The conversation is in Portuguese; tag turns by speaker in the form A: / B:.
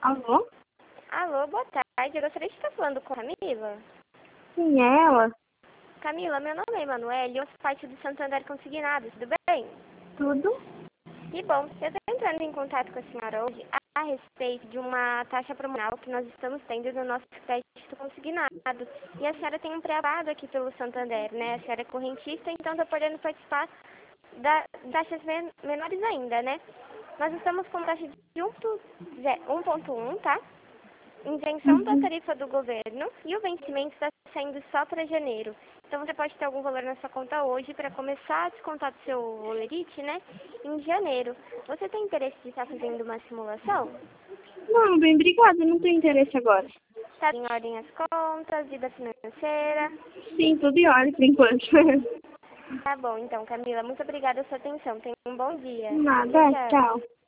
A: Alô?
B: Alô, boa tarde. Eu gostaria de estar falando com a Camila.
A: Quem é ela?
B: Camila, meu nome é Emanuele e eu faço parte do Santander Consignado, tudo bem?
A: Tudo?
B: Que bom. Eu estou entrando em contato com a senhora hoje a respeito de uma taxa promocional que nós estamos tendo no nosso crédito consignado. E a senhora tem um pré-aprovado aqui pelo Santander, né? A senhora é correntista, então está podendo participar das taxas menores ainda, né? Nós estamos com taxa de 1,1, tá? Isenção da
A: Uhum.
B: tarifa do governo e o vencimento está saindo só para janeiro. Então você pode ter algum valor na sua conta hoje para começar a descontar do seu Olerite, né? Em janeiro. Você tem interesse de estar fazendo uma simulação?
A: Não, bem, obrigada. Não tenho interesse agora.
B: Tá em ordem as contas, vida financeira?
A: Sim, tudo em ordem por enquanto.
B: Tá bom, então, Camila, muito obrigada pela sua atenção. Tenha um bom dia. Tchau,
A: Nada,
B: tchau.
A: tchau.